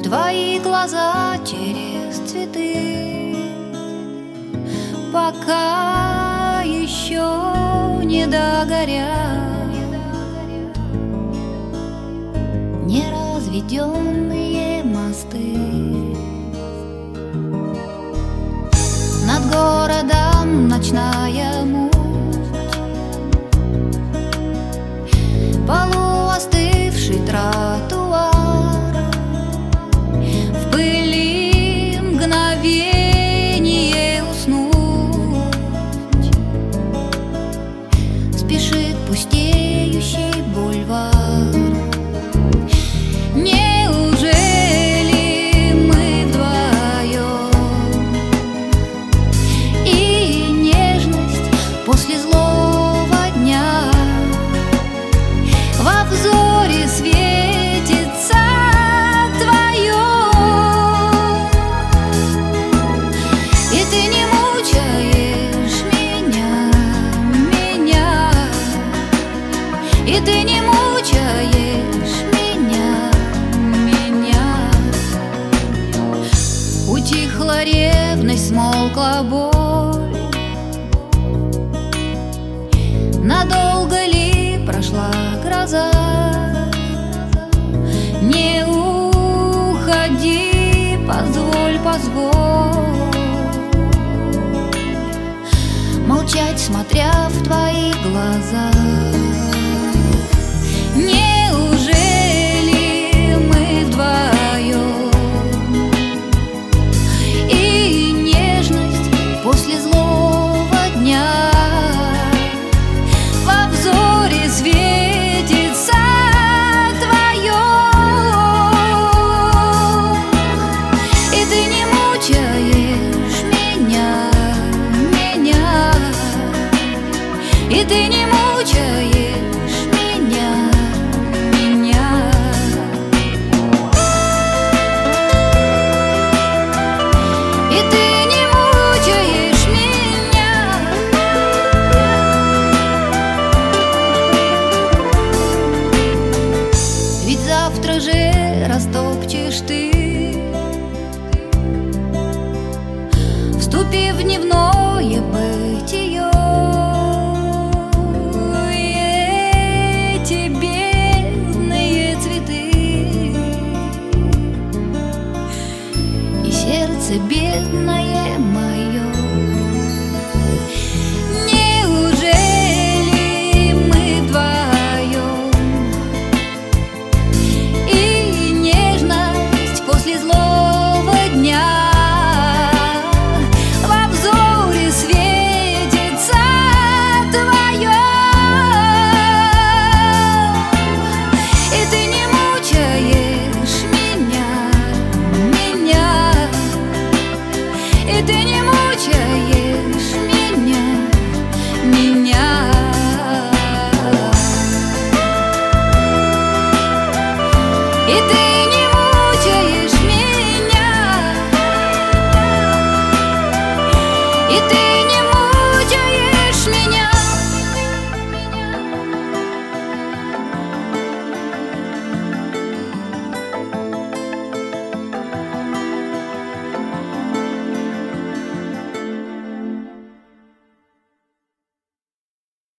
твои глаза через цветы пока еще не догорят, неразведенные мосты. Над городом ночная муть, полуостывший тротуар, в пыли мгновение уснуть спешит пустеющий бульвар. Неужели мы вдвоем, и нежность после злого дня во взоре светится твое, и ты не мучаешь меня, и ты не мучаешь меня. Утихла ревность, смолкла боль, надолго ли прошла гроза? Не уходи, позволь, молчать, смотря в твои глаза. Неужели мы вдвоем, и нежность после злого дня во взоре светится твое, и ты не мучаешь меня, и ты не мучаешь меня. И ты не мучаешь меня. Ведь завтра же растопчешь ты, вступив в дневное бытие. Эти бедные цветы и сердце бедное мое. Неужели мы вдвоем, и нежность после злого дня во взоре светится твое, и ты не мучаешь меня, и ты не мучаешь меня. И ты не мучаешь меня, и ты